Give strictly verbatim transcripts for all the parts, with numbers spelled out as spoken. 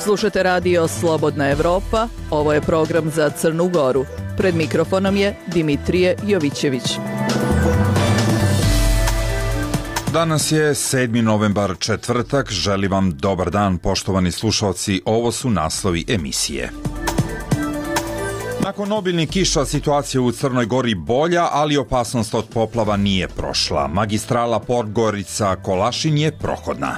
Slušate radio Slobodna Evropa, ovo je program za Crnu Goru. Pred mikrofonom je Dimitrije Jovićević. Danas je sedmi novembar, četvrtak. Želim vam dobar dan, poštovani slušalci. Ovo su naslovi emisije. Nakon obilnih kiša situacija u Crnoj Gori bolja, ali opasnost od poplava nije prošla. Magistrala Podgorica-Kolašin je prohodna.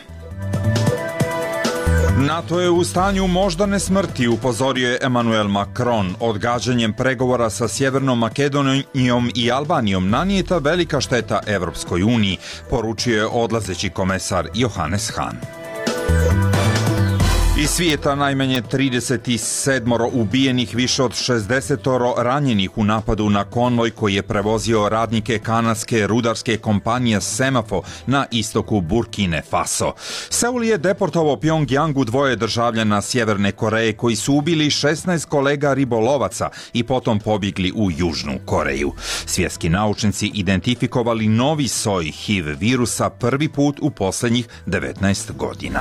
NATO je u stanju moždane smrti, upozorio je Emmanuel Macron. Odgađanjem pregovora sa Sjevernom Makedonijom i Albanijom nanijeta velika šteta Evropskoj uniji, poručio je odlazeći komesar Johannes Hahn. Iz svijeta najmanje trideset sedam ubijenih, više od šezdeset ranjenih u napadu na konvoj koji je prevozio radnike kanadske rudarske kompanije Semafo na istoku Burkine Faso. Seul je deportovao Pjongjangu dvoje državljana Sjeverne Koreje koji su ubili šesnaest kolega ribolovaca i potom pobjegli u Južnu Koreju. Svjetski naučnici identifikovali novi soj H I V virusa prvi put u posljednjih devetnaest godina.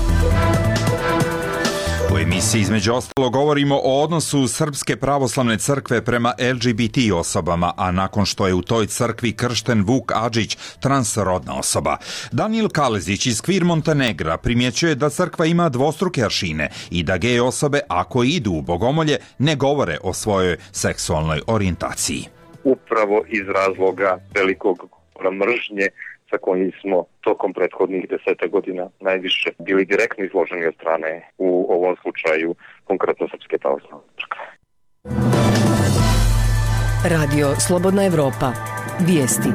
U emisiji između ostalo govorimo o odnosu Srpske pravoslavne crkve prema L G B T osobama, a nakon što je u toj crkvi kršten Vuk Adžić, transrodna osoba. Danijel Kalezić iz Kvir Montenegra primjećuje da crkva ima dvostruke aršine i da gej osobe, ako idu u bogomolje, ne govore o svojoj seksualnoj orijentaciji. Upravo iz razloga velikog mržnje sa kojim smo tokom prethodnih deseta godina najviše bili direktno izloženi od strane, u ovom slučaju, konkretno Srpske pravoslavne crkve. Radio Slobodna Evropa. Vijesti.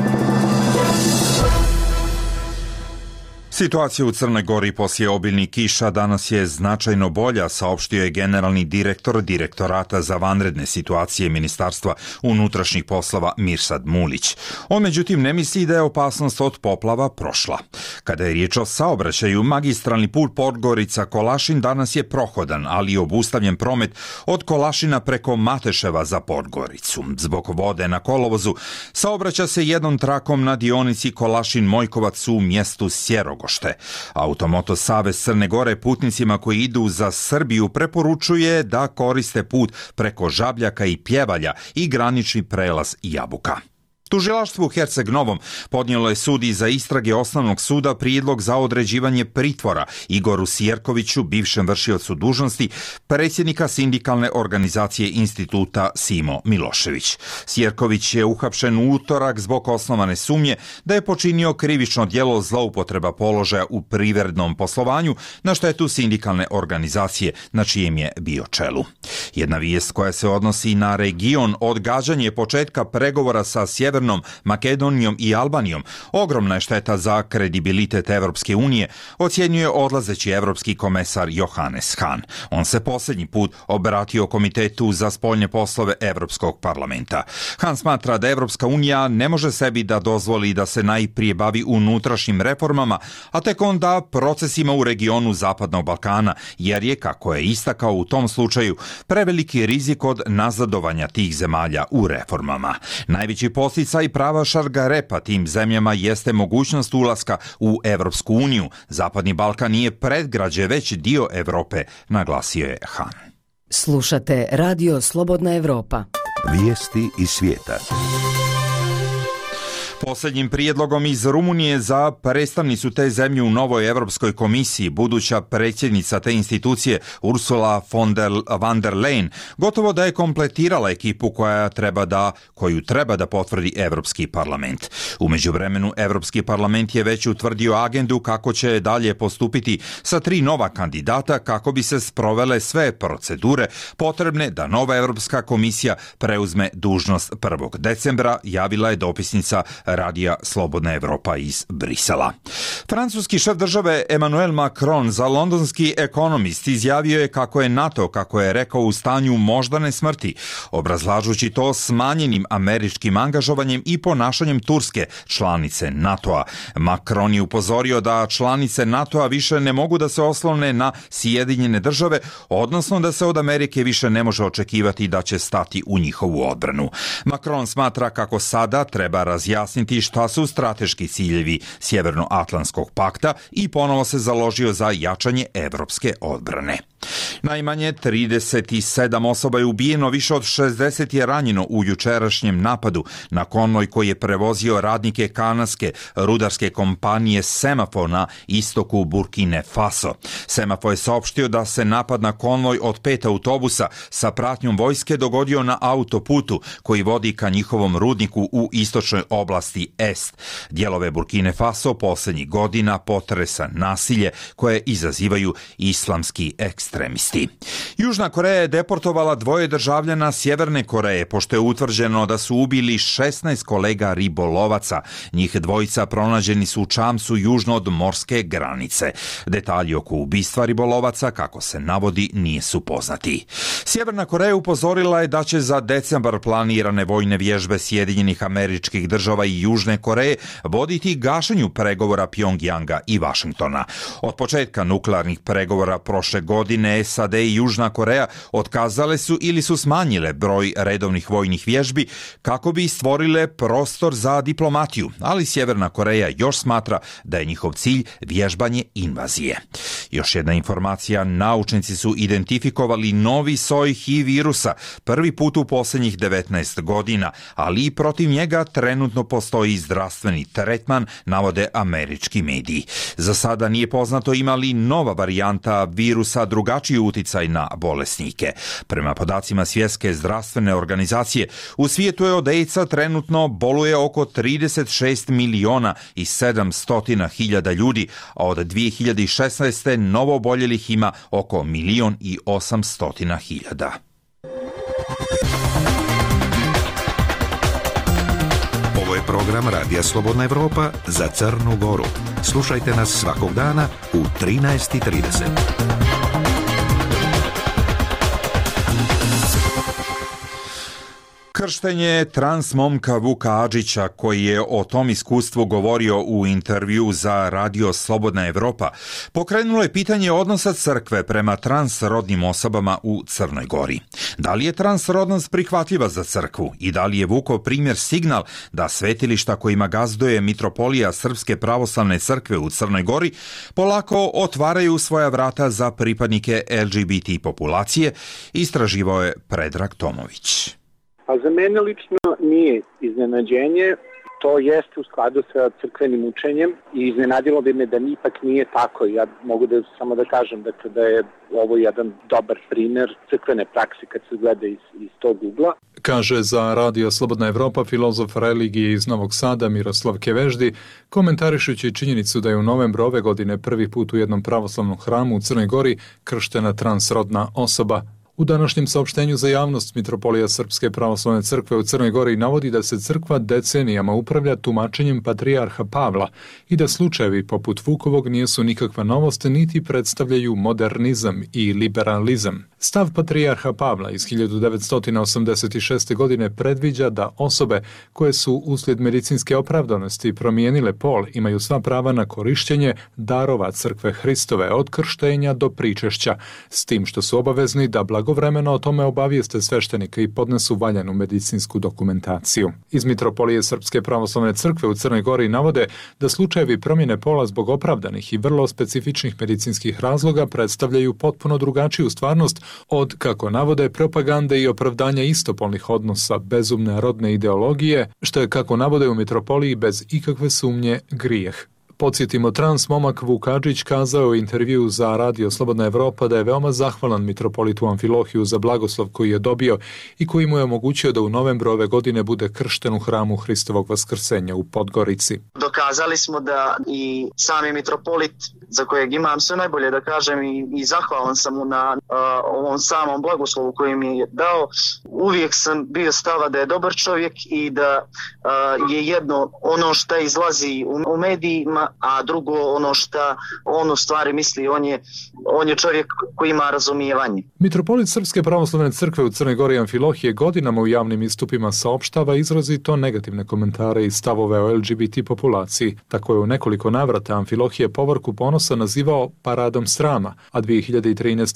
Situacija u Crnoj Gori poslije obilnih kiša danas je značajno bolja, saopštio je generalni direktor Direktorata za vanredne situacije Ministarstva unutrašnjih poslova Mirsad Mulić. On međutim ne misli da je opasnost od poplava prošla. Kada je riječ o saobraćaju, magistralni put Podgorica-Kolašin danas je prohodan, ali je obustavljen promet od Kolašina preko Mateševa za Podgoricu. Zbog vode na kolovozu saobraća se jednom trakom na dionici Kolašin-Mojkovac u mjestu Sjerogo. Automoto Savez Crne Gore putnicima koji idu za Srbiju preporučuje da koriste put preko Žabljaka i Pjevalja i granični prelaz Jabuka. Tužilaštvo u Herceg Novom podnijelo je sudiji za istrage osnovnog suda prijedlog za određivanje pritvora Igoru Sjerkoviću, bivšem vršiocu dužnosti predsjednika sindikalne organizacije instituta Simo Milošević. Sjerković je uhapšen u utorak zbog osnovane sumnje da je počinio krivično djelo zloupotreba položaja u privrednom poslovanju na štetu sindikalne organizacije na čijem je bio čelu. Jedna vijest koja se odnosi na region, odgađanje početka pregovora sa Sjevernom Makedonijom i Albanijom, ogromna je šteta za kredibilitet Evropske unije, ocjenjuje odlazeći evropski komesar Johannes Hahn. On se posljednji put obratio Komitetu za spoljne poslove Evropskog parlamenta. Hahn smatra da Evropska unija ne može sebi da dozvoli da se najprije bavi unutrašnjim reformama, a tek onda procesima u regionu Zapadnog Balkana, jer je, kako je istakao u tom slučaju, preveliki rizik od nazadovanja tih zemalja u reformama. Najveći posljedica i prava Šargarepa tim zemljama jeste mogućnost ulaska u Evropsku uniju. Zapadni Balkan nije predgrađe, već dio Evrope, naglasio je Hahn. Slušate Radio Slobodna Evropa. Vijesti iz svijeta. Posljednjim prijedlogom iz Rumunije za predstavnicu te zemlje u novoj Evropskoj komisiji, buduća predsjednica te institucije Ursula von der, van der Leyen gotovo da je kompletirala ekipu koja treba da, koju treba da potvrdi Evropski parlament. U međuvremenu Evropski parlament je već utvrdio agendu kako će dalje postupiti sa tri nova kandidata kako bi se sprovele sve procedure potrebne da nova Evropska komisija preuzme dužnost prvog decembra, javila je dopisnica Radija Slobodna Evropa iz Brisela. Francuski šef države Emmanuel Macron za londonski Economist izjavio je kako je NATO, kako je rekao, u stanju moždane smrti, obrazlažući to smanjenim američkim angažovanjem i ponašanjem Turske, članice NATO-a. Macron je upozorio da članice NATO-a više ne mogu da se oslone na Sjedinjene države, odnosno da se od Amerike više ne može očekivati da će stati u njihovu odbranu. Macron smatra kako sada treba razjasniti objasniti šta su strateški ciljevi Sjevernoatlantskog pakta i ponovo se založio za jačanje evropske odbrane. Najmanje trideset sedam osoba je ubijeno, više od šezdeset je ranjeno u jučerašnjem napadu na konvoj koji je prevozio radnike kanadske rudarske kompanije Semafor na istoku Burkine Faso. Semafor je saopštio da se napad na konvoj od pet autobusa sa pratnjom vojske dogodio na autoputu koji vodi ka njihovom rudniku u istočnoj oblasti Est. Dijelove Burkine Faso posljednjih godina potresa nasilje koje izazivaju islamski ekstremisti. Južna Koreja je deportovala dvoje državljana Sjeverne Koreje pošto je utvrđeno da su ubili šesnaest kolega ribolovaca. Njih dvojica pronađeni su u čamcu južno od morske granice. Detalji oko ubistva ribolovaca, kako se navodi, nisu poznati. Sjeverna Koreja upozorila je da će za decembar planirane vojne vježbe Sjedinjenih Američkih Država i Južne Koreje voditi gašenju pregovora Pjongjanga i Vašingtona. Od početka nuklearnih pregovora prošle godine S A D i Južna Koreja otkazale su ili su smanjile broj redovnih vojnih vježbi kako bi stvorile prostor za diplomatiju, ali Sjeverna Koreja još smatra da je njihov cilj vježbanje invazije. Još jedna informacija, naučnici su identifikovali novi soj H I V virusa prvi put u posljednjih devetnaest godina, ali i protiv njega trenutno postoji zdravstveni tretman, navode američki mediji. Za sada nije poznato ima li nova varijanta virusa drugačiji uticaj na bolesnike. Prema podacima Svjetske zdravstvene organizacije, u svijetu je od AIDS-a trenutno boluje oko trideset šest miliona i sedamsto hiljada ljudi, a od dvije hiljade šesnaeste novo oboljelih ima oko milion i osamsto hiljada. Ovo je program Radija Slobodna Evropa za Crnu Goru. Slušajte nas svakog dana u trinaest i trideset. Krštenje trans momka Vuka Adžića, koji je o tom iskustvu govorio u intervju za Radio Slobodna Evropa, pokrenulo je pitanje odnosa crkve prema transrodnim osobama u Crnoj Gori. Da li je transrodnost prihvatljiva za crkvu i da li je Vukov primjer signal da svetilišta kojima gazduje mitropolija Srpske pravoslavne crkve u Crnoj Gori polako otvaraju svoja vrata za pripadnike L G B T populacije, istraživao je Predrag Tomović. A za mene lično nije iznenađenje, to jeste u skladu sa crkvenim učenjem i iznenadilo bi me da ipak nije tako. Ja mogu da samo da kažem dakle, da je ovo jedan dobar primjer crkvene prakse kad se gleda iz, iz tog ugla. Kaže za Radio Slobodna Evropa filozof religije iz Novog Sada Miroslav Keveždi, komentarišući činjenicu da je u novembru ove godine prvi put u jednom pravoslavnom hramu u Crnoj Gori krštena transrodna osoba. U današnjem saopštenju za javnost Mitropolija Srpske pravoslavne crkve u Crnoj Gori navodi da se crkva decenijama upravlja tumačenjem patrijarha Pavla i da slučajevi poput Vukovog nisu nikakva novost niti predstavljaju modernizam i liberalizam. Stav patrijarha Pavla iz hiljadu devetsto osamdeset šeste. godine predviđa da osobe koje su uslijed medicinske opravdanosti promijenile pol imaju sva prava na korištenje darova crkve Hristove od krštenja do pričešća, s tim što su obavezni da blagovremeno o tome obavijeste sveštenike i podnesu valjanu medicinsku dokumentaciju. Iz Mitropolije Srpske pravoslavne crkve u Crnoj Gori navode da slučajevi promjene pola zbog opravdanih i vrlo specifičnih medicinskih razloga predstavljaju potpuno drugačiju stvarnost od, kako navode, propagande i opravdanja istopolnih odnosa bezumne rodne ideologije, što je, kako navode u Mitropoliji, bez ikakve sumnje grijeh. Podsjetimo, trans momak Vuk Adžić kazao u intervju za Radio Slobodna Evropa da je veoma zahvalan mitropolitu Amfilohiju za blagoslov koji je dobio i koji mu je omogućio da u novembru ove godine bude kršten u hramu Hristovog vaskrsenja u Podgorici. Dokazali smo da i sami mitropolit, za kojeg imam sve najbolje da kažem i, i zahvalan sam mu na uh, ovom samom blagoslovu koji mi je dao, uvijek sam bio stava da je dobar čovjek i da uh, je jedno ono što izlazi u, u medijima, a drugo ono što on u stvari misli, on je, on je čovjek koji ima razumijevanje. Mitropolit Srpske pravoslavne crkve u Crnoj Gori Amfilohije godinama u javnim istupima saopštava izrazito negativne komentare i stavove o L G B T populaciji. Tako je u nekoliko navrata Amfilohije povorku ponosa nazivao paradom srama, a dvije hiljade trinaeste. godine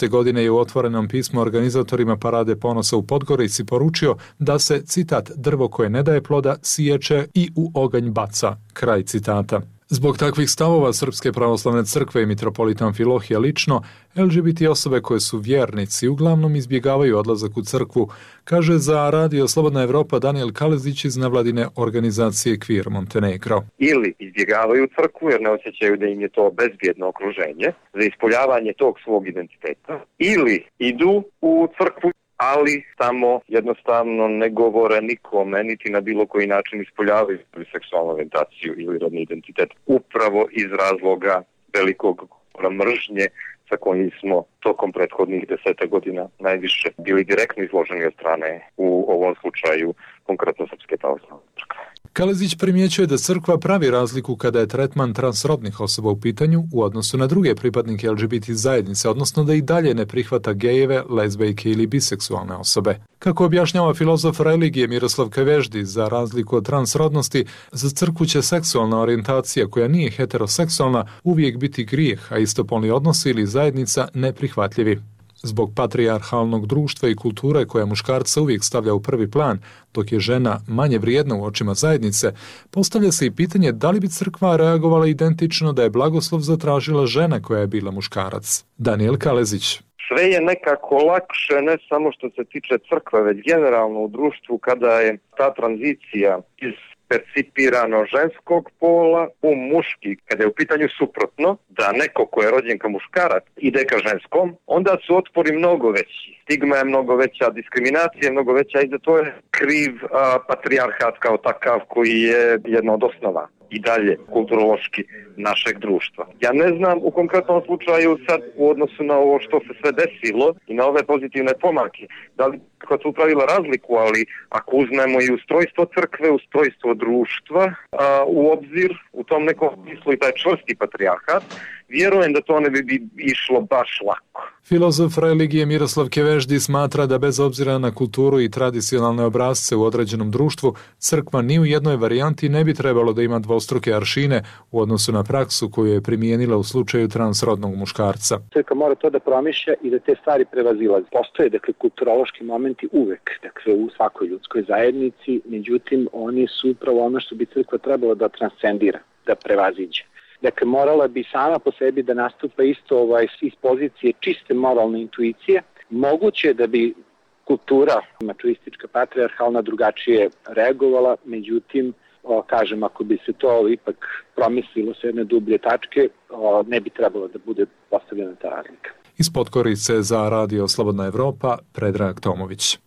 je u otvorenom pismu organizatorima Parade ponosa u Podgorici poručio da se, citat, drvo koje ne daje ploda siječe i u oganj baca, kraj citata. Zbog takvih stavova Srpske pravoslavne crkve i mitropolita Amfilohija lično, el ge be te osobe koje su vjernici uglavnom izbjegavaju odlazak u crkvu, kaže za Radio Slobodna Evropa Daniel Kalezić iz nevladine organizacije Queer Montenegro. Ili izbjegavaju crkvu jer ne osjećaju da im je to bezbjedno okruženje za ispoljavanje tog svog identiteta, ili idu u crkvu ali samo jednostavno ne govore nikome, niti na bilo koji način ispoljavaju seksualnu orijentaciju ili rodni identitet. Upravo iz razloga velikog mržnje sa kojim smo tokom prethodnih deseta godina najviše bili direktno izloženi od strane, u ovom slučaju, konkretno Srpske pravoslavne crkve. Kalezić primjećuje da crkva pravi razliku kada je tretman transrodnih osoba u pitanju u odnosu na druge pripadnike el ge be te zajednice, odnosno da i dalje ne prihvata gejeve, lezbejke ili biseksualne osobe. Kako objašnjava filozof religije Miroslav Keveždi, za razliku od transrodnosti, za crkvu će seksualna orijentacija koja nije heteroseksualna uvijek biti grijeh, a istopolni odnosi ili zajednica neprihvatljivi. Zbog patrijarhalnog društva i kulture koja muškarca uvijek stavlja u prvi plan, dok je žena manje vrijedna u očima zajednice, postavlja se i pitanje da li bi crkva reagovala identično da je blagoslov zatražila žena koja je bila muškarac. Daniel Kalezić. Sve je nekako lakše, ne samo što se tiče crkve, već generalno u društvu kada je ta tranzicija iz percipirano ženskog pola u muški, kada je u pitanju suprotno, da neko ko je rođen kao muškarac ide ka ženskom, onda su otpori mnogo veći. Stigma je mnogo veća, diskriminacija je mnogo veća i da to je kriv a, patrijarhat kao takav koji je jedna od osnova i dalje kulturološki našeg društva. Ja ne znam u konkretnom slučaju sad u odnosu na ovo što se sve desilo i na ove pozitivne pomake, da li kad su upravila razliku, ali ako uzmemo i ustrojstvo crkve, ustrojstvo društva a, u obzir, u tom nekom smislu i taj čvrsti patrijarhat, vjerujem da to ne bi išlo baš lako. Filozof religije Miroslav Keveždi smatra da bez obzira na kulturu i tradicionalne obrasce u određenom društvu, crkva ni u jednoj varijanti ne bi trebalo da ima dvostruke aršine u odnosu na praksu koju je primijenila u slučaju transrodnog muškarca. Crkva mora to da promišlja i da te stvari prevazilazi. Postoje, dakle, kulturološki momenti uvek, dakle, u svakoj ljudskoj zajednici, međutim, oni su upravo ono što bi crkva trebala da transcendira, da prevaziđe. Dakle, morala bi sama po sebi da nastupa isto ovaj, iz pozicije čiste moralne intuicije. Moguće da bi kultura mačuistička, patrijarhalna drugačije reagovala, međutim, o, kažem, ako bi se to ipak promislilo s jedne dublje tačke, o, ne bi trebalo da bude postavljena ta razlika. Iz Podgorice za Radio Slobodna Evropa, Predrag Tomović.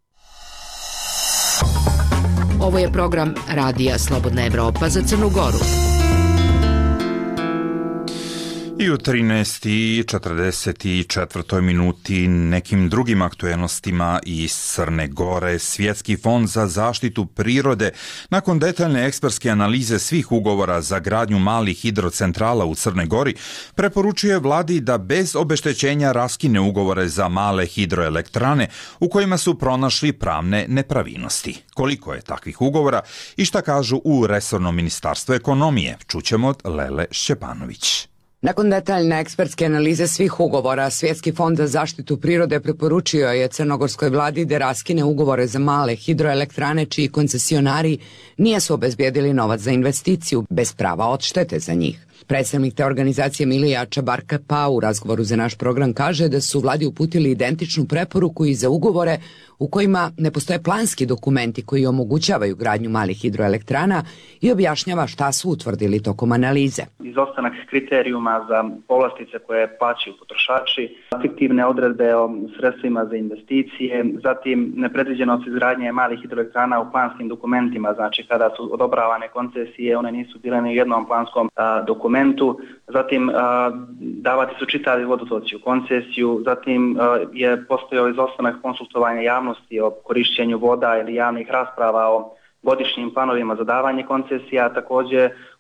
Ovo je program Radija Slobodna Evropa za Crnu Goru. I u trinaest i četrdeset četvrtoj minuti nekim drugim aktuelnostima iz Crne Gore, Svjetski fond za zaštitu prirode nakon detaljne ekspertske analize svih ugovora za gradnju malih hidrocentrala u Crnoj Gori preporučuje vladi da bez obeštećenja raskine ugovore za male hidroelektrane u kojima su pronašli pravne nepravilnosti. Koliko je takvih ugovora i šta kažu u resornom ministarstvu ekonomije, čućemo od Lele Šćepanović. Nakon detaljne ekspertske analize svih ugovora, Svjetski fond za zaštitu prirode preporučio je crnogorskoj vladi da raskine ugovore za male hidroelektrane čiji koncesionari nisu obezbijedili novac za investiciju bez prava odštete za njih. Predstavnik te organizacije Milija Čabarkapa u razgovoru za naš program kaže da su vladi uputili identičnu preporuku i za ugovore u kojima ne postoje planski dokumenti koji omogućavaju gradnju malih hidroelektrana i objašnjava šta su utvrdili tokom analize. Izostanak kriterijuma za povlastice koje plaćaju potrošači, fiktivne odredbe o sredstvima za investicije, zatim nepredviđenost izgradnje malih hidroelektrana u planskim dokumentima, znači kada su odobravane koncesije, one nisu bile ni u jednom planskom a, dokumentu, zatim a, davati su čitavi vodotoci u koncesiju, zatim a, je postojao izostanak konsultovanja javnosti o korišćenju voda ili javnih rasprava o godišnjim planovima za davanje koncesija, također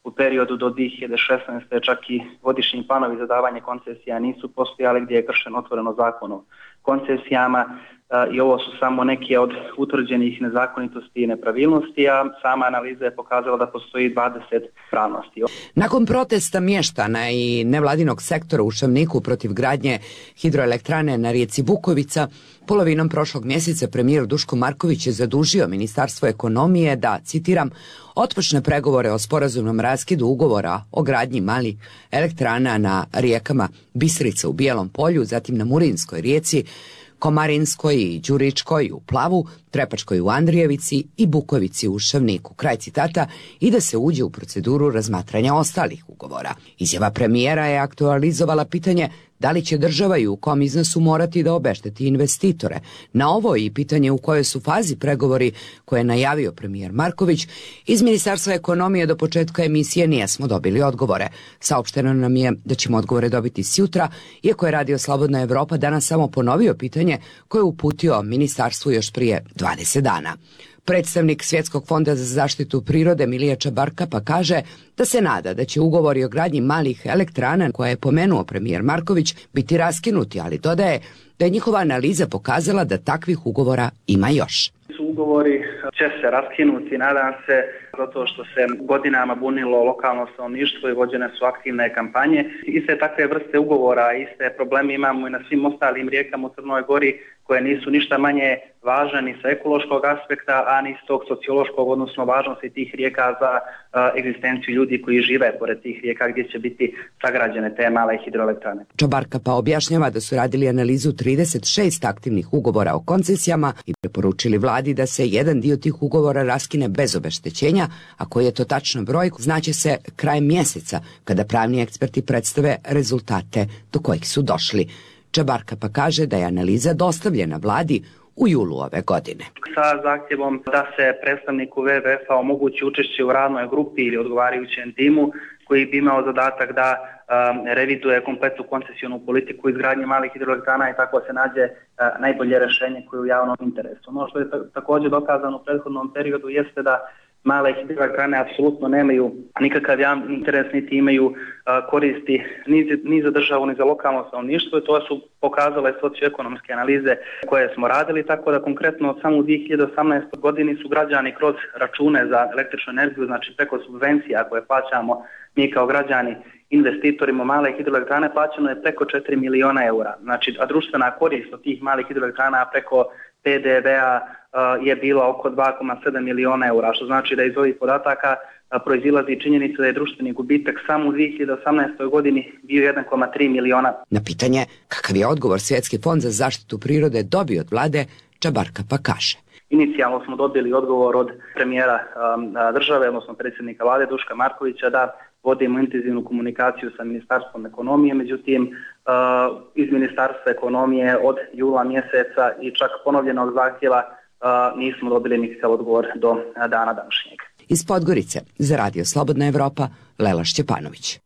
u periodu do dvije hiljade šesnaeste. čak i godišnji planovi za davanje koncesija nisu postojali, gdje je kršen otvoreno zakon o koncesijama i ovo su samo neke od utvrđenih nezakonitosti i nepravilnosti, a sama analiza je pokazala da postoji dvadeset pravnosti. Nakon protesta mještana i nevladinog sektora u Šavniku protiv gradnje hidroelektrane na rijeci Bukovica, polovinom prošlog mjeseca premijer Duško Marković je zadužio Ministarstvo ekonomije da, citiram, otpočne pregovore o sporazumnom raskidu ugovora o gradnji malih elektrana na rijekama Bistrica u Bijelom Polju, zatim na Murinskoj rijeci, Komarinskoj i Đuričkoj u Plavu, Trepačkoj u Andrijevici i Bukovici u Šavniku. Kraj citata, i da se uđe u proceduru razmatranja ostalih ugovora. Izjava premijera je aktualizovala pitanje da li će država i u kom iznosu morati da obešteti investitore. Na ovo i pitanje u kojoj su fazi pregovori koje je najavio premijer Marković, iz Ministarstva ekonomije do početka emisije nijesmo dobili odgovore. Saopšteno nam je da ćemo odgovore dobiti sjutra, iako je Radio Slobodna Evropa danas samo ponovio pitanje koje je uputio ministarstvu još prije dvadeset dana. Predstavnik Svjetskog fonda za zaštitu prirode Milija Čabarka pa kaže da se nada da će ugovori o gradnji malih elektrana koje je pomenuo premijer Marković biti raskinuti, ali dodaje da je njihova analiza pokazala da takvih ugovora ima još. Ugovori će se raskinuti, nadam se, zato što se godinama bunilo lokalno stanovništvo i vođene su aktivne kampanje. Iste takve vrste ugovora, iste problemi imamo i na svim ostalim rijekama u Crnoj Gori, koje nisu ništa manje važne ni sa ekološkog aspekta, a ni s tog sociološkog, odnosno važnosti tih rijeka za uh, egzistenciju ljudi koji žive pored tih rijeka gdje će biti sagrađene te male hidroelektrane. Čabarka pa objašnjava da su radili analizu trideset šest aktivnih ugovora o koncesijama i preporučili vladi da se jedan dio tih ugovora raskine bez obeštećenja, a koji je to tačno broj znaće se krajem mjeseca, kada pravni eksperti predstave rezultate do kojih su došli. Čabarka pa kaže da je analiza dostavljena vladi u julu ove godine. Sa zahtjevom da se predstavniku W W F-a omogući učešće u radnoj grupi ili odgovarajućem timu koji bi imao zadatak da um, reviduje kompletnu koncesionu politiku izgradnje malih hidroelektrana i tako se nađe uh, najbolje rješenje koje je u javnom interesu. Ono što je ta- također dokazano u prethodnom periodu jeste da male hidroelektrane apsolutno nemaju nikakav javni interes, niti imaju uh, koristi ni, ni za državu, ni za lokalno stanovništvo. To su pokazale socioekonomske analize koje smo radili, tako da konkretno samo u dvije hiljade osamnaestoj. godini su građani kroz račune za električnu energiju, znači preko subvencija koje plaćamo mi kao građani investitorima male hidroelektrane, plaćeno je preko četiri miliona eura. Znači, a društvena korist od tih malih hidroelektrana preko P D V-a uh, je bila oko dva zarez sedam miliona eura, što znači da iz ovih podataka uh, proizilazi činjenica da je društveni gubitak samo u dvije hiljade osamnaestoj. godini bio jedan zarez tri miliona. Na pitanje kakav je odgovor Svjetski fond za zaštitu prirode dobio od vlade, Čabarka pa kaže. Inicijalno smo dobili odgovor od premijera um, države, odnosno predsjednika vlade Duška Markovića, da vodimo intenzivnu komunikaciju sa Ministarstvom ekonomije, međutim uh, iz Ministarstva ekonomije od jula mjeseca i čak ponovljenog zahtjeva uh, nismo dobili nikakav odgovor do uh, dana današnjeg. Iz Podgorice za Radio Slobodna Evropa, Lela Šćepanović.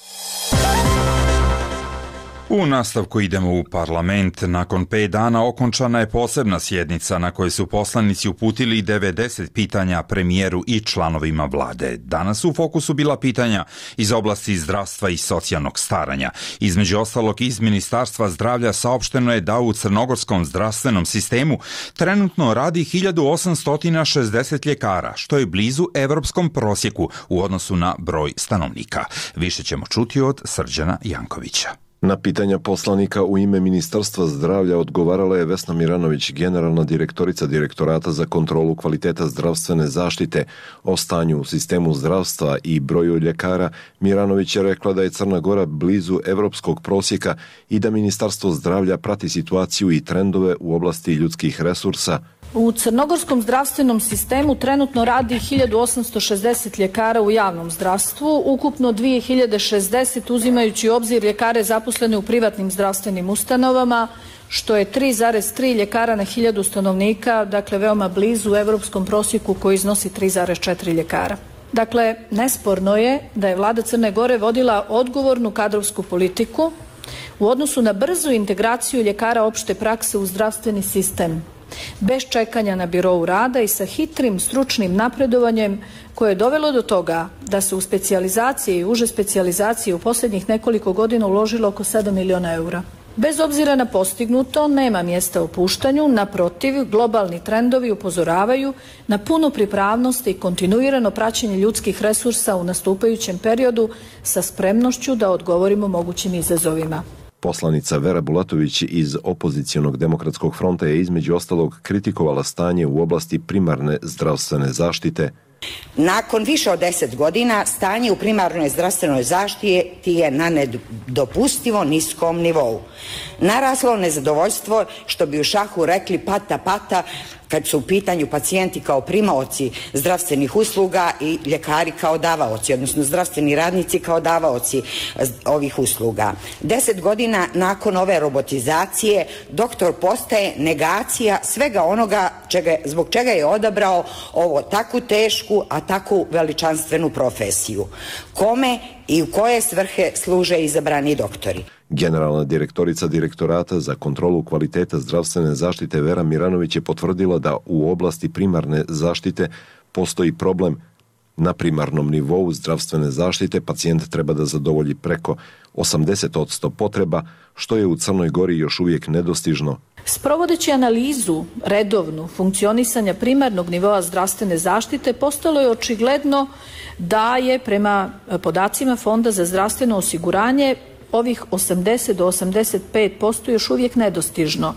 U nastavku idemo u parlament. Nakon pet dana okončana je posebna sjednica na kojoj su poslanici uputili devedeset pitanja premijeru i članovima vlade. Danas su u fokusu bila pitanja iz oblasti zdravstva i socijalnog staranja. Između ostalog, iz Ministarstva zdravlja saopšteno je da u crnogorskom zdravstvenom sistemu trenutno radi hiljadu osamsto šezdeset ljekara, što je blizu evropskom prosjeku u odnosu na broj stanovnika. Više ćemo čuti od Srđana Jankovića. Na pitanja poslanika u ime Ministarstva zdravlja odgovarala je Vesna Miranović, generalna direktorica Direktorata za kontrolu kvaliteta zdravstvene zaštite. O stanju u sistemu zdravstva i broju ljekara Miranović je rekla da je Crna Gora blizu evropskog prosjeka i da Ministarstvo zdravlja prati situaciju i trendove u oblasti ljudskih resursa. U crnogorskom zdravstvenom sistemu trenutno radi hiljadu osamsto šezdeset ljekara u javnom zdravstvu, ukupno dvije hiljade šezdeset uzimajući u obzir ljekare zaposlene u privatnim zdravstvenim ustanovama, što je tri zarez tri ljekara na hiljadu stanovnika, dakle veoma blizu evropskom prosjeku koji iznosi tri zarez četiri ljekara. Dakle, nesporno je da je vlada Crne Gore vodila odgovornu kadrovsku politiku u odnosu na brzu integraciju ljekara opšte prakse u zdravstveni sistem. bez čekanja na birou rada i sa hitrim stručnim napredovanjem koje je dovelo do toga da se u specijalizacije i uže specijalizacije u posljednjih nekoliko godina uložilo oko sedam miliona eura. Bez obzira na postignuto, nema mjesta opuštanju, naprotiv, globalni trendovi upozoravaju na punu pripravnost i kontinuirano praćenje ljudskih resursa u nastupajućem periodu sa spremnošću da odgovorimo mogućim izazovima. Poslanica Vera Bulatović iz Opozicionog demokratskog fronta je između ostalog kritikovala stanje u oblasti primarne zdravstvene zaštite. Nakon više od deset godina stanje u primarnoj zdravstvenoj zaštiti je na nedopustivo niskom nivou. Naraslo nezadovoljstvo, što bi u šahu rekli pata pata, kad su u pitanju pacijenti kao primaoci zdravstvenih usluga i ljekari kao davaoci, odnosno zdravstveni radnici kao davaoci ovih usluga. Deset godina nakon ove robotizacije doktor postaje negacija svega onoga čega, zbog čega je odabrao ovo takvu tešku, a takvu veličanstvenu profesiju. Kome i u koje svrhe služe izabrani doktori? Generalna direktorica Direktorata za kontrolu kvaliteta zdravstvene zaštite Vera Miranović je potvrdila da u oblasti primarne zaštite postoji problem. Na primarnom nivou zdravstvene zaštite pacijent treba da zadovolji preko osamdeset posto potreba, što je u Crnoj Gori još uvijek nedostižno. Sprovodeći analizu redovnu funkcionisanja primarnog nivoa zdravstvene zaštite, postalo je očigledno da je prema podacima Fonda za zdravstveno osiguranje ovih osamdeset do osamdeset pet posto još uvijek nedostižno.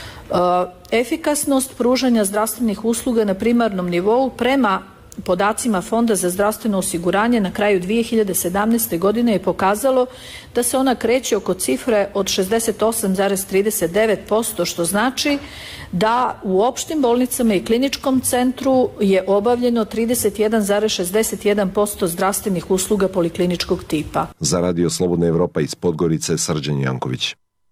E, efikasnost pružanja zdravstvenih usluga na primarnom nivou prema podacima Fonda za zdravstveno osiguranje na kraju dvije hiljade sedamnaeste. godine je pokazalo da se ona kreće oko cifre od šezdeset osam zarez trideset devet posto, što znači da u opštim bolnicama i kliničkom centru je obavljeno trideset jedan zarez šezdeset jedan posto zdravstvenih usluga polikliničkog tipa. Za Radio Slobodna Evropa iz Podgorice, Srđan Janković.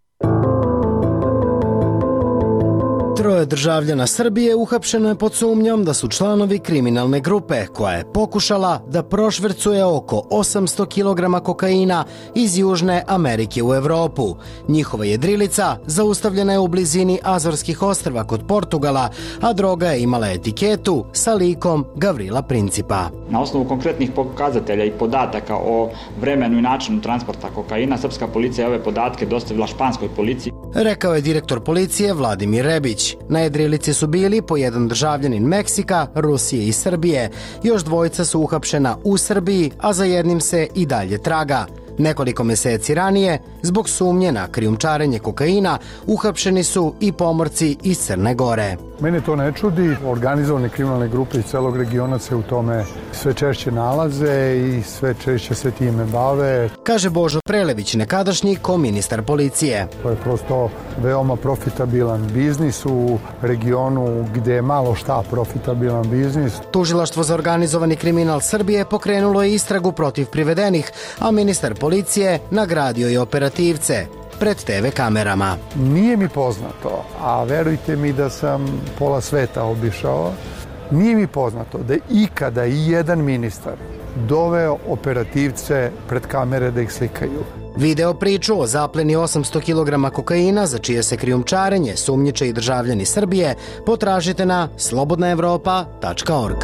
Troje državljana Srbije uhapšeno je pod sumnjom da su članovi kriminalne grupe koja je pokušala da prošvercuje oko osamsto kilograma kokaina iz Južne Amerike u Evropu. Njihova jedrilica zaustavljena je u blizini Azorskih ostrva kod Portugala, a droga je imala etiketu sa likom Gavrila Principa. Na osnovu konkretnih pokazatelja i podataka o vremenu i načinu transporta kokaina, srpska policija je ove podatke dostavila španskoj policiji. Rekao je direktor policije Vladimir Rebić. Na jedrilici su bili po jedan državljanin Meksika, Rusije i Srbije. Još dvojica su uhapšena u Srbiji, a za jednim se i dalje traga. Nekoliko meseci ranije, zbog sumnje na krijumčarenje kokaina, uhapšeni su i pomorci iz Crne Gore. Mene to ne čudi. Organizovane kriminalne grupe iz celog regiona se u tome sve češće nalaze i sve češće se time bave. Kaže Božo Prelević, nekadašnji koministar policije. To je prosto veoma profitabilan biznis u regionu gde je malo šta profitabilan biznis. Tužilaštvo za organizovani kriminal Srbije pokrenulo je istragu protiv privedenih, a ministar policije nagradio je operativce pred te ve kamerama. Nije mi poznato, a verujte mi da sam pola sveta obišao, nije mi poznato da je ikada i jedan ministar doveo operativce pred kamere da ih slikaju. Video priču o zapleni osamsto kilograma kokaina, za čije se krijumčarenje sumnjiče i državljani Srbije, potražite na slobodna evropa tačka org.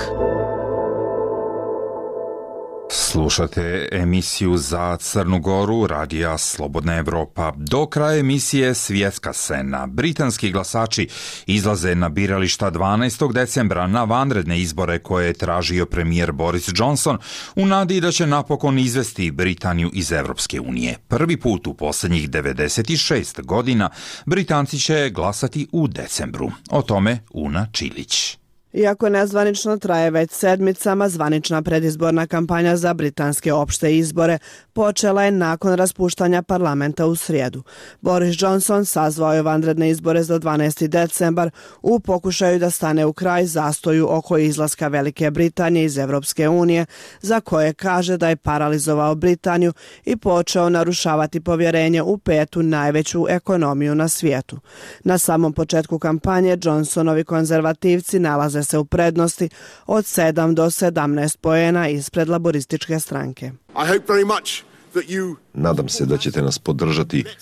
Slušate emisiju za Crnu Goru, radija Slobodna Evropa. Do kraja emisije svjetska scena. Britanski glasači izlaze na birališta dvanaestog decembra na vanredne izbore koje je tražio premijer Boris Johnson u nadi da će napokon izvesti Britaniju iz Evropske unije. Prvi put u posljednjih devedeset šest godina Britanci će glasati u decembru. O tome Una Čilić. Iako nezvanično traje već sedmicama, zvanična predizborna kampanja za britanske opšte izbore počela je nakon raspuštanja parlamenta u srijedu. Boris Johnson sazvao je vanredne izbore za dvanaesti decembar u pokušaju da stane u kraj zastoju oko izlaska Velike Britanije iz Evropske unije, za koje kaže da je paralizovao Britaniju i počeo narušavati povjerenje u petu najveću ekonomiju na svijetu. Na samom početku kampanje Johnsonovi konzervativci nalaze se u prednosti od sedam do sedamnaest poena ispred laborističke stranke. Nadam se da ćete nas podržati.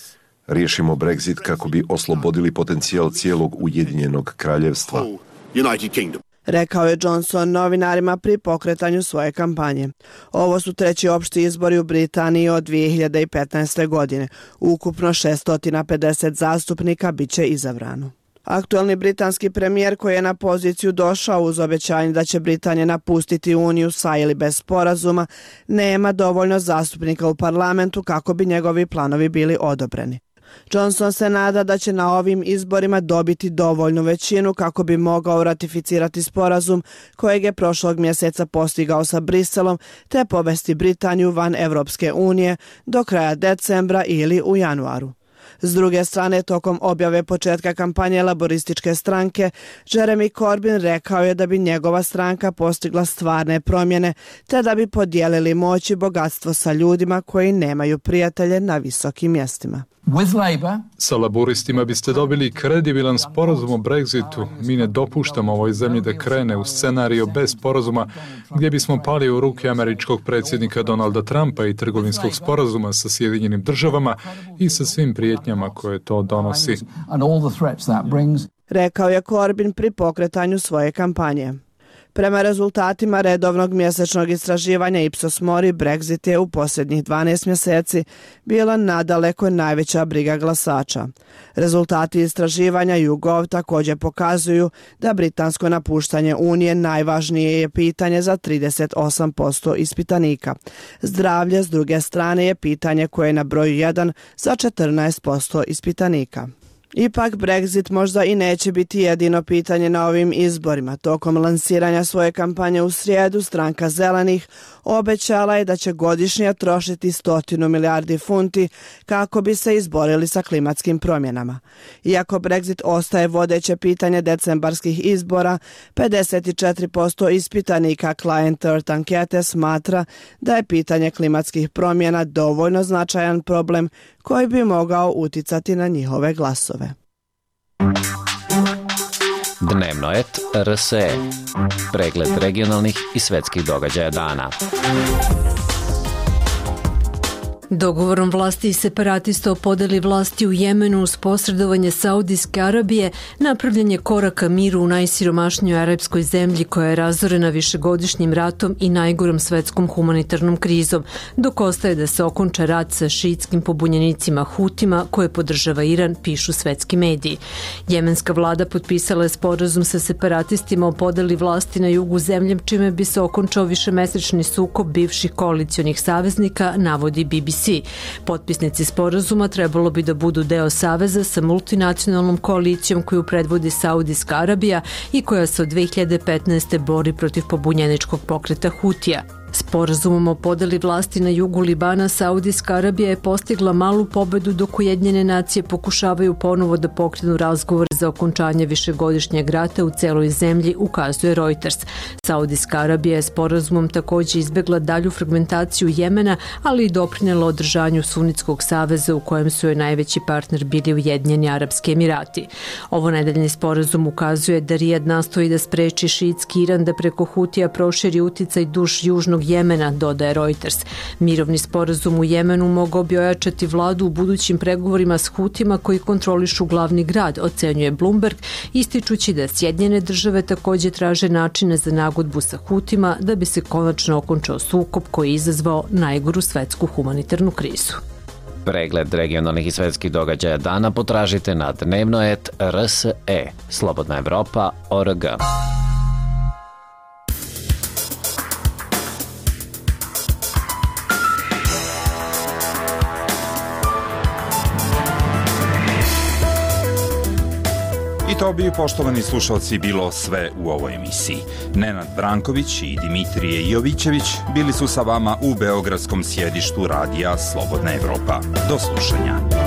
riješimo Brexit kako bi oslobodili potencijal cijelog Ujedinjenog kraljevstva. Rekao je Johnson novinarima pri pokretanju svoje kampanje. Ovo su treći opšti izbori u Britaniji od dvije hiljade petnaeste. godine. Ukupno šesto pedeset zastupnika biće izabrano. Aktuelni britanski premijer koji je na poziciju došao uz obećanje da će Britanija napustiti Uniju sa ili bez sporazuma, nema dovoljno zastupnika u parlamentu kako bi njegovi planovi bili odobreni. Johnson se nada da će na ovim izborima dobiti dovoljnu većinu kako bi mogao ratificirati sporazum kojeg je prošlog mjeseca postigao sa Briselom te povesti Britaniju van Evropske unije do kraja decembra ili u januaru. S druge strane, tokom objave početka kampanje laborističke stranke, Jeremy Corbyn rekao je da bi njegova stranka postigla stvarne promjene te da bi podijelili moć i bogatstvo sa ljudima koji nemaju prijatelje na visokim mjestima. Sa laburistima biste dobili kredibilan sporazum o Brexitu. Mi ne dopuštamo ovoj zemlji da krene u scenario bez sporazuma gdje bismo pali u ruke američkog predsjednika Donalda Trumpa i trgovinskog sporazuma sa Sjedinjenim državama i sa svim prijetnjama koje to donosi. Rekao je Corbyn pri pokretanju svoje kampanje. Prema rezultatima redovnog mjesečnog istraživanja Ipsos Mori, Brexit je u posljednjih dvanaest mjeseci bila nadaleko najveća briga glasača. Rezultati istraživanja YouGov također pokazuju da britansko napuštanje Unije najvažnije je pitanje za trideset osam posto ispitanika. Zdravlje, s druge strane, je pitanje koje je na broju jedan za četrnaest posto ispitanika. Ipak Brexit možda i neće biti jedino pitanje na ovim izborima. Tokom lansiranja svoje kampanje u srijedu, stranka Zelenih obećala je da će godišnje trošiti stotinu milijardi funti kako bi se izborili sa klimatskim promjenama. Iako Brexit ostaje vodeće pitanje decembarskih izbora, pedeset četiri posto ispitanika Client Earth ankete smatra da je pitanje klimatskih promjena dovoljno značajan problem koji bi mogao uticati na njihove glasove. Dnevno et R S E. Pregled regionalnih i svetskih događaja dana. Dogovorom vlasti i separatista o podeli vlasti u Jemenu uz posredovanje Saudijske Arabije napravljen je korak ka miru u najsiromašnijoj arapskoj zemlji koja je razorena višegodišnjim ratom i najgorom svetskom humanitarnom krizom, dok ostaje da se okonča rat sa šiitskim pobunjenicima Hutima koje podržava Iran, pišu svetski mediji. Jemenska vlada potpisala je sporazum sa separatistima o podeli vlasti na jugu zemlje, čime bi se okončao višemesečni sukob bivših koalicionih saveznika, navodi B B C. Potpisnici sporazuma trebalo bi da budu deo saveza sa multinacionalnom koalicijom koju predvodi Saudijska Arabija i koja se od dve hiljade petnaeste. bori protiv pobunjeničkog pokreta Hutija. Sporazumom o podeli vlasti na jugu Libana, Saudijska Arabija je postigla malu pobedu dok Ujedinjene nacije pokušavaju ponovo da pokrenu razgovore za okončanje višegodišnjeg rata u celoj zemlji, ukazuje Reuters. Saudijska Arabija je sporazumom također izbegla dalju fragmentaciju Jemena, ali i doprinela održanju Sunitskog saveza u kojem su joj najveći partner bili Ujedinjeni Arapski Emirati. Ovo nedeljni sporazum ukazuje da Rijad nastoji da spreči šiitski Iran da preko Hutija proširi uticaj duž južnog Jemena, dodaje Reuters. Mirovni sporazum u Jemenu mogao bi ojačati vladu u budućim pregovorima s Hutima koji kontrolišu glavni grad, ocenjuje Bloomberg, ističući da Sjedinjene države također traže načine za nagodbu sa Hutima da bi se konačno okončao sukob koji je izazvao najgoru svetsku humanitarnu krizu. Pregled regionalnih i svetskih događaja dana potražite na dnevno et R S E, Slobodna Evropa, O R G. I to bi, poštovani slušalci, bilo sve u ovoj emisiji. Nenad Branković i Dimitrije Jovićević bili su sa vama u beogradskom sjedištu radija Slobodna Evropa. Do slušanja.